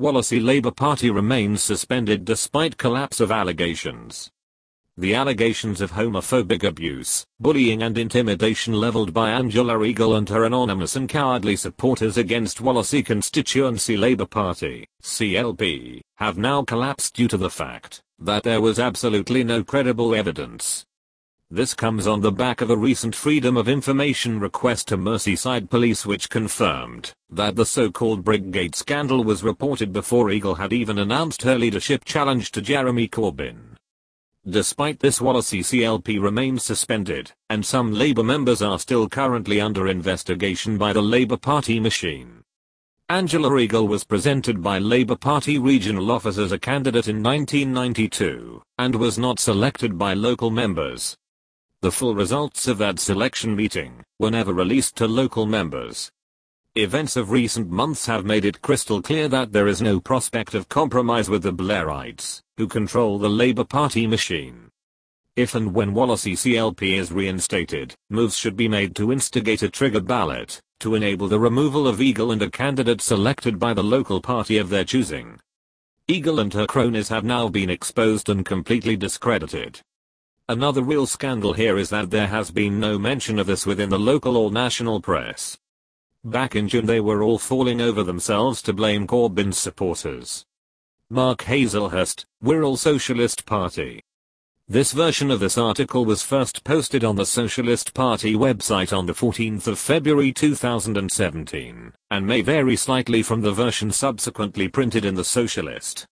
Wallasey Labour Party remains suspended despite collapse of allegations. The allegations of homophobic abuse, bullying and intimidation levelled by Angela Eagle and her anonymous and cowardly supporters against Wallasey Constituency Labour Party, CLP, have now collapsed due to the fact that there was absolutely no credible evidence. This comes on the back of a recent Freedom of Information request to Merseyside Police which confirmed that the so-called Brickgate scandal was reported before Eagle had even announced her leadership challenge to Jeremy Corbyn. Despite this, Wallasey CLP remains suspended, and some Labour members are still currently under investigation by the Labour Party machine. Angela Eagle was presented by Labour Party regional office as a candidate in 1992, and was not selected by local members. The full results of that selection meeting were never released to local members. Events of recent months have made it crystal clear that there is no prospect of compromise with the Blairites, who control the Labour Party machine. If and when Wallasey CLP is reinstated, moves should be made to instigate a trigger ballot, to enable the removal of Eagle and a candidate selected by the local party of their choosing. Eagle and her cronies have now been exposed and completely discredited. Another real scandal here is that there has been no mention of this within the local or national press. Back in June they were all falling over themselves to blame Corbyn's supporters. Mark Hazelhurst, Wirral Socialist Party. This version of this article was first posted on the Socialist Party website on the 14th of February 2017, and may vary slightly from the version subsequently printed in the Socialist.